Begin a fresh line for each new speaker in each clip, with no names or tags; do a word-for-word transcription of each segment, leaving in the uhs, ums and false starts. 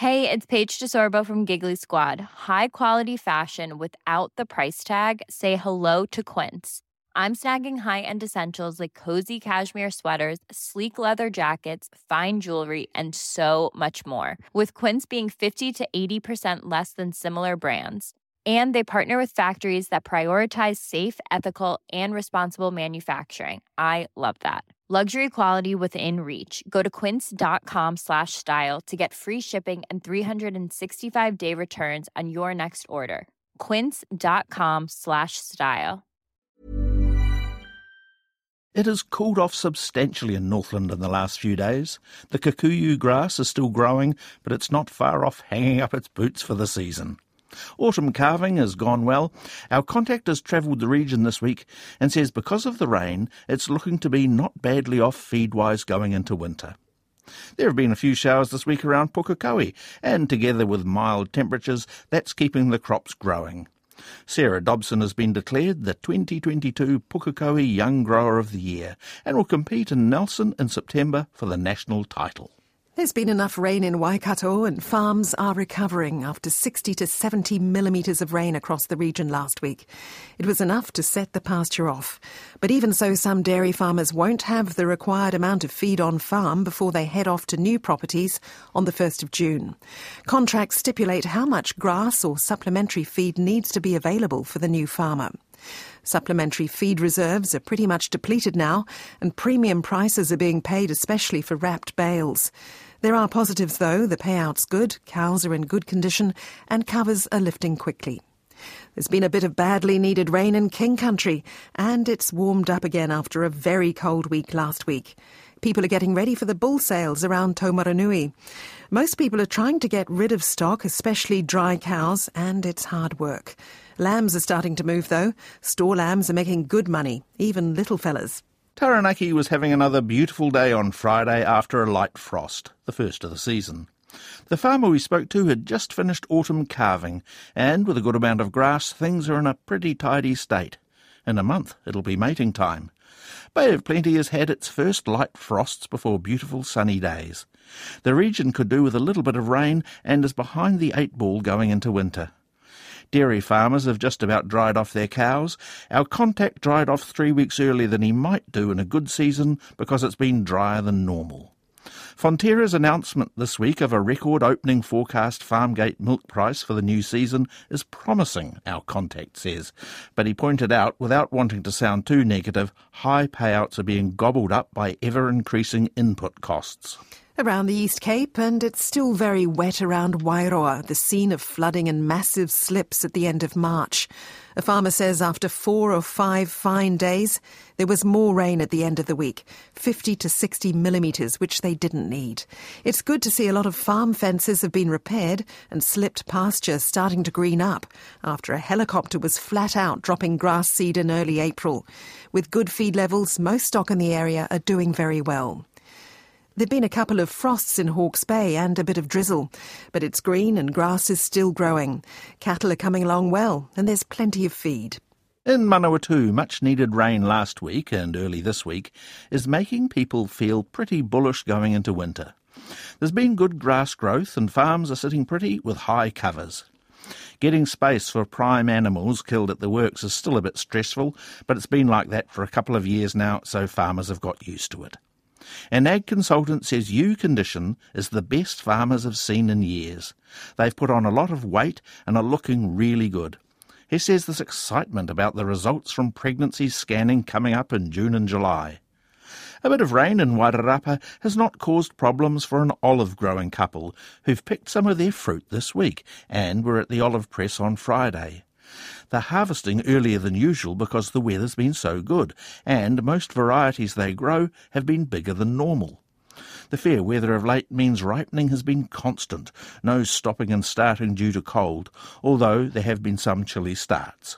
Hey, it's Paige DeSorbo from Giggly Squad. High quality fashion without the price tag. Say hello to Quince. I'm snagging high-end essentials like cozy cashmere sweaters, sleek leather jackets, fine jewelry, and so much more. With Quince being fifty to eighty percent less than similar brands. And they partner with factories that prioritize safe, ethical, and responsible manufacturing. I love that. Luxury quality within reach. Go to quince.com slash style to get free shipping and three sixty-five day returns on your next order. Quince.com slash style.
It has cooled off substantially in Northland in the last few days. The kikuyu grass is still growing, but it's not far off hanging up its boots for the season. Autumn calving has gone well. Our contact has travelled the region this week and says because of the rain, it's looking to be not badly off feed-wise going into winter. There have been a few showers this week around Pukekohe, and together with mild temperatures, that's keeping the crops growing. Sarah Dobson has been declared the twenty twenty-two Pukekohe Young Grower of the Year and will compete in Nelson in September for the national title.
There's been enough rain in Waikato and farms are recovering after sixty to seventy millimetres of rain across the region last week. It was enough to set the pasture off. But even so, some dairy farmers won't have the required amount of feed on farm before they head off to new properties on the first of June. Contracts stipulate how much grass or supplementary feed needs to be available for the new farmer. Supplementary feed reserves are pretty much depleted now, and premium prices are being paid especially for wrapped bales. There are positives though. The payout's good, cows are in good condition, and covers are lifting quickly. There's been a bit of badly needed rain in King Country, and it's warmed up again after a very cold week last week. People are getting ready for the bull sales around Taumarunui. Most people are trying to get rid of stock, especially dry cows, and it's hard work. Lambs are starting to move though. Store lambs are making good money, even little fellas.
Taranaki was having another beautiful day on Friday after a light frost, the first of the season. The farmer we spoke to had just finished autumn calving, and with a good amount of grass, things are in a pretty tidy state. In a month, it'll be mating time. Bay of Plenty has had its first light frosts before beautiful sunny days. The region could do with a little bit of rain and is behind the eight ball going into winter. Dairy farmers have just about dried off their cows. Our contact dried off three weeks earlier than he might do in a good season because it's been drier than normal. Fonterra's announcement this week of a record opening forecast farmgate milk price for the new season is promising, our contact says. But he pointed out, without wanting to sound too negative, high payouts are being gobbled up by ever-increasing input costs.
Around the East Cape, and it's still very wet around Wairoa, the scene of flooding and massive slips at the end of March. A farmer says after four or five fine days, there was more rain at the end of the week, fifty to sixty millimetres, which they didn't need. It's good to see a lot of farm fences have been repaired and slipped pasture starting to green up after a helicopter was flat out dropping grass seed in early April. With good feed levels, most stock in the area are doing very well. There've been a couple of frosts in Hawke's Bay and a bit of drizzle, but it's green and grass is still growing. Cattle are coming along well, and there's plenty of feed.
In Manawatu, much-needed rain last week and early this week is making people feel pretty bullish going into winter. There's been good grass growth and farms are sitting pretty with high covers. Getting space for prime animals killed at the works is still a bit stressful, but it's been like that for a couple of years now, so farmers have got used to it. An ag consultant says ewe condition is the best farmers have seen in years. They've put on a lot of weight and are looking really good. He says there's excitement about the results from pregnancy scanning coming up in June and July. A bit of rain in Wairarapa has not caused problems for an olive-growing couple who've picked some of their fruit this week and were at the olive press on Friday. They're harvesting earlier than usual because the weather's been so good, and most varieties they grow have been bigger than normal. The fair weather of late means ripening has been constant, no stopping and starting due to cold, although there have been some chilly starts.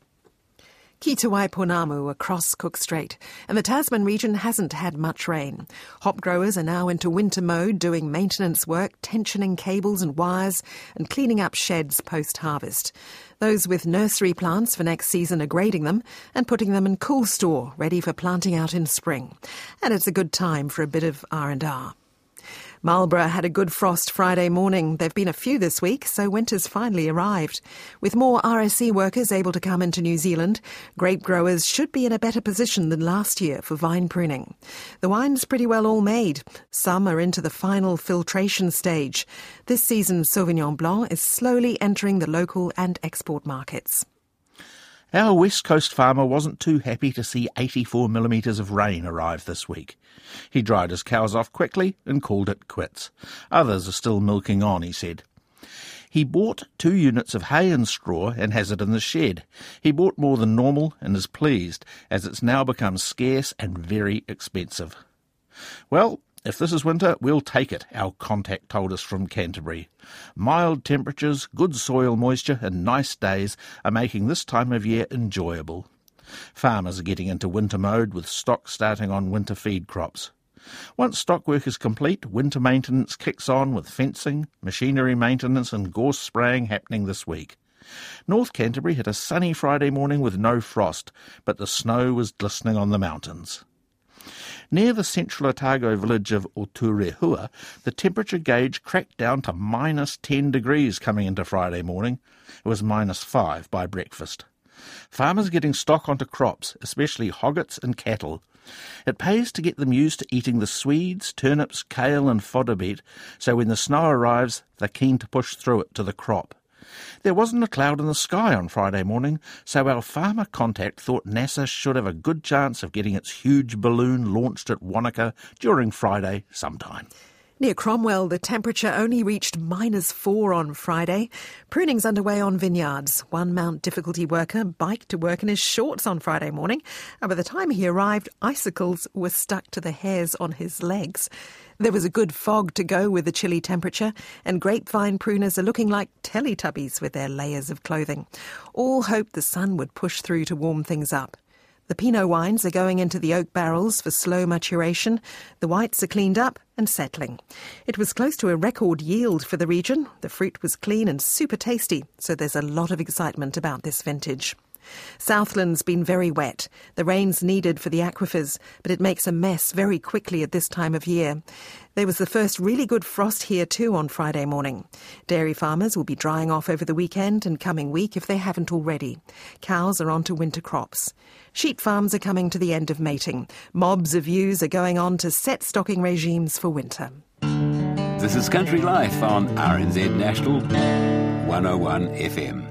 Ki te Waipounamu across Cook Strait, and the Tasman region hasn't had much rain. Hop growers are now into winter mode, doing maintenance work, tensioning cables and wires, and cleaning up sheds post-harvest. Those with nursery plants for next season are grading them and putting them in cool store, ready for planting out in spring. And it's a good time for a bit of R and R. Marlborough had a good frost Friday morning. There have been a few this week, so winter's finally arrived. With more R S C workers able to come into New Zealand, grape growers should be in a better position than last year for vine pruning. The wine's pretty well all made. Some are into the final filtration stage. This season's Sauvignon Blanc is slowly entering the local and export markets.
Our West Coast farmer wasn't too happy to see eighty-four millimetres of rain arrive this week. He dried his cows off quickly and called it quits. Others are still milking on, he said. He bought two units of hay and straw and has it in the shed. He bought more than normal and is pleased, as it's now become scarce and very expensive. Well, if this is winter, we'll take it, our contact told us from Canterbury. Mild temperatures, good soil moisture and nice days are making this time of year enjoyable. Farmers are getting into winter mode with stock starting on winter feed crops. Once stock work is complete, winter maintenance kicks on with fencing, machinery maintenance and gorse spraying happening this week. North Canterbury had a sunny Friday morning with no frost, but the snow was glistening on the mountains. Near the central Otago village of Oturehua, the temperature gauge cracked down to minus ten degrees coming into Friday morning. It was minus five by breakfast. Farmers getting stock onto crops, especially hoggets and cattle. It pays to get them used to eating the swedes, turnips, kale and fodder beet, so when the snow arrives, they're keen to push through it to the crop. There wasn't a cloud in the sky on Friday morning, so our farmer contact thought NASA should have a good chance of getting its huge balloon launched at Wanaka during Friday sometime.
Near Cromwell, the temperature only reached minus four on Friday. Pruning's underway on vineyards. One Mount difficulty worker biked to work in his shorts on Friday morning, and by the time he arrived, icicles were stuck to the hairs on his legs. There was a good fog to go with the chilly temperature, and grapevine pruners are looking like Teletubbies with their layers of clothing. All hoped the sun would push through to warm things up. The Pinot wines are going into the oak barrels for slow maturation. The whites are cleaned up and settling. It was close to a record yield for the region. The fruit was clean and super tasty, so there's a lot of excitement about this vintage. Southland's been very wet. The rain's needed for the aquifers, but it makes a mess very quickly at this time of year. There was the first really good frost here too on Friday morning. Dairy farmers will be drying off over the weekend and coming week if they haven't already. Cows are on to winter crops. Sheep farms are coming to the end of mating. Mobs of ewes are going on to set stocking regimes for winter.
This is Country Life on R N Z National one oh one F M.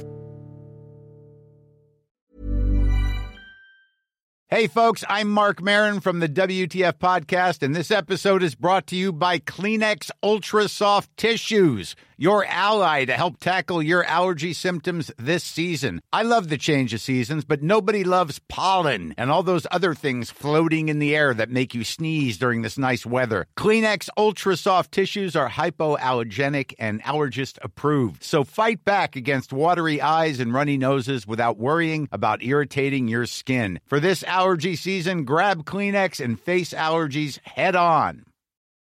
Hey folks, I'm Mark Maron from the W T F Podcast, and this episode is brought to you by Kleenex Ultra Soft Tissues, your ally to help tackle your allergy symptoms this season. I love the change of seasons, but nobody loves pollen and all those other things floating in the air that make you sneeze during this nice weather. Kleenex Ultra Soft Tissues are hypoallergenic and allergist approved, so fight back against watery eyes and runny noses without worrying about irritating your skin. For this allergy season, grab Kleenex and face allergies head on.